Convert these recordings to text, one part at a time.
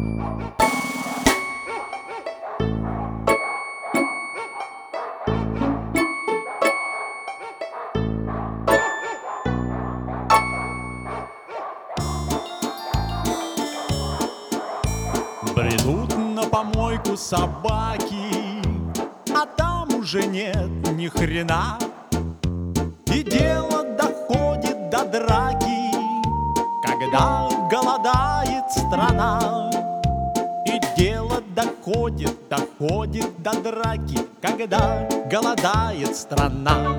Бредут на помойку собаки, а там уже нет ни хрена. И дело доходит до драки, когда голодает страна. И дело доходит до драки, когда голодает страна.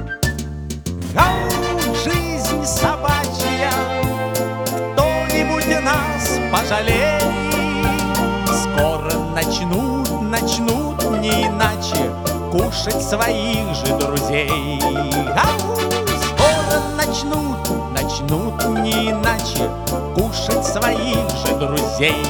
Ау, жизнь собачья, кто-нибудь нас пожалеет. Скоро начнут не иначе кушать своих же друзей. Ау! Скоро начнут не иначе кушать своих же друзей.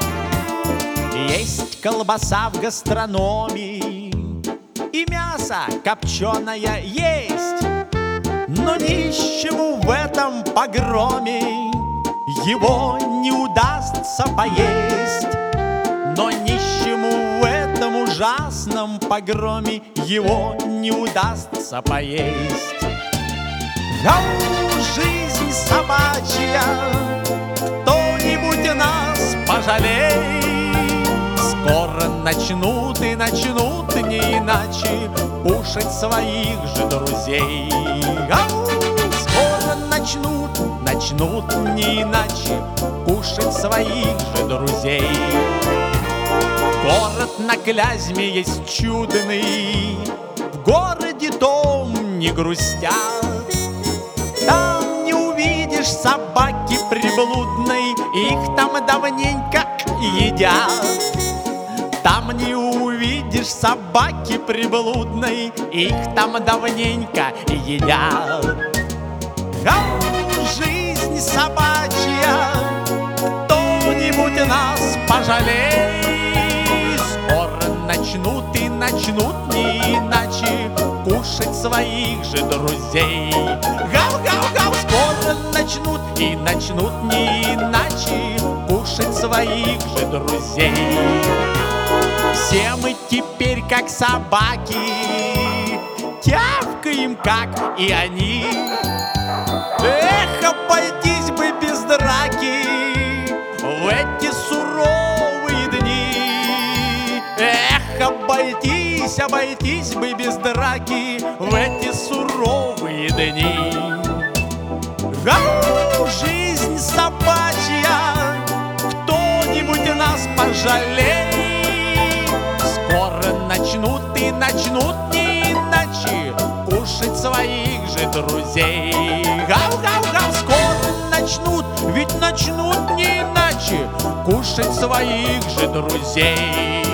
Есть колбаса в гастрономии и мясо копченое есть, но нищему в этом погроме его не удастся поесть. Но нищему в этом ужасном погроме его не удастся поесть. Ау, жизнь собачья, кто-нибудь нас пожалеет. Скоро начнут не иначе кушать своих же друзей. Ау, скоро начнут не иначе кушать своих же друзей. Город на Клязьме есть чудный, в городе дом не грустят. Там не увидишь собаки приблудной, их там давненько едят. Там не увидишь собаки приблудной, их там давненько едят. Ау, жизнь собачья, кто-нибудь нас пожалеет. Скоро начнут не иначе кушать своих же друзей. Гав-гав-гав, скоро начнут не иначе кушать своих же друзей. Все мы теперь как собаки, тявкаем как и они. Эх, обойтись бы без драки в эти суровые дни. Эх, обойтись бы без драки в эти суровые дни. Ау, жизнь собачья, кто-нибудь нас пожалеет. Скоро начнут не иначе кушать своих же друзей. Гав-гав-гав, скоро начнут не иначе кушать своих же друзей.